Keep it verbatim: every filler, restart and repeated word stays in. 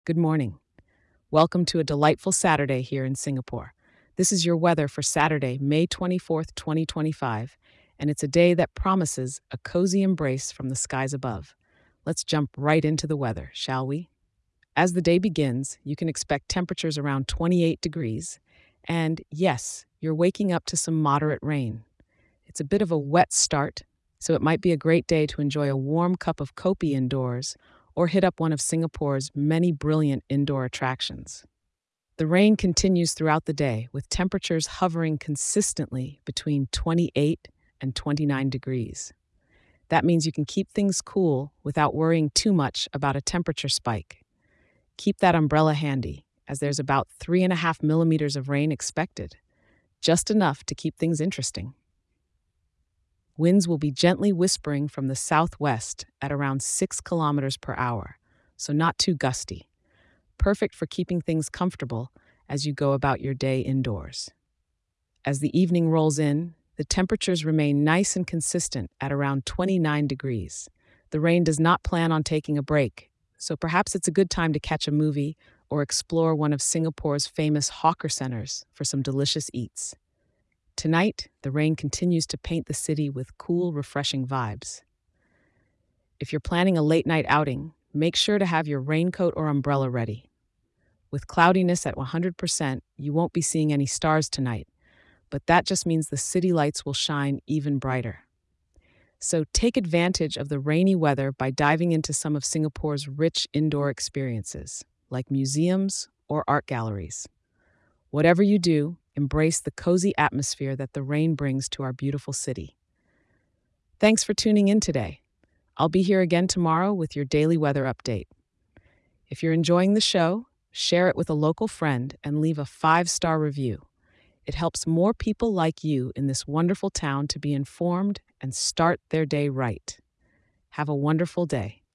Good morning. Welcome to a delightful Saturday here in Singapore. This is your weather for Saturday, May twenty-fourth, twenty twenty-five, and it's a day that promises a cozy embrace from the skies above. Let's jump right into the weather, shall we? As the day begins, you can expect temperatures around twenty-eight degrees, and yes, you're waking up to some moderate rain. It's a bit of a wet start, so it might be a great day to enjoy a warm cup of kopi indoors or hit up one of Singapore's many brilliant indoor attractions. The rain continues throughout the day, with temperatures hovering consistently between twenty-eight and twenty-nine degrees. That means you can keep things cool without worrying too much about a temperature spike. Keep that umbrella handy, as there's about three and a half millimeters of rain expected, just enough to keep things interesting. Winds will be gently whispering from the southwest at around six kilometers per hour, so not too gusty. Perfect for keeping things comfortable as you go about your day indoors. As the evening rolls in, the temperatures remain nice and consistent at around twenty-nine degrees. The rain does not plan on taking a break, so perhaps it's a good time to catch a movie or explore one of Singapore's famous hawker centers for some delicious eats. Tonight, the rain continues to paint the city with cool, refreshing vibes. If you're planning a late night outing, make sure to have your raincoat or umbrella ready. With cloudiness at one hundred percent, you won't be seeing any stars tonight, but that just means the city lights will shine even brighter. So take advantage of the rainy weather by diving into some of Singapore's rich indoor experiences, like museums or art galleries. Whatever you do, embrace the cozy atmosphere that the rain brings to our beautiful city. Thanks for tuning in today. I'll be here again tomorrow with your daily weather update. If you're enjoying the show, share it with a local friend and leave a five-star review. It helps more people like you in this wonderful town to be informed and start their day right. Have a wonderful day.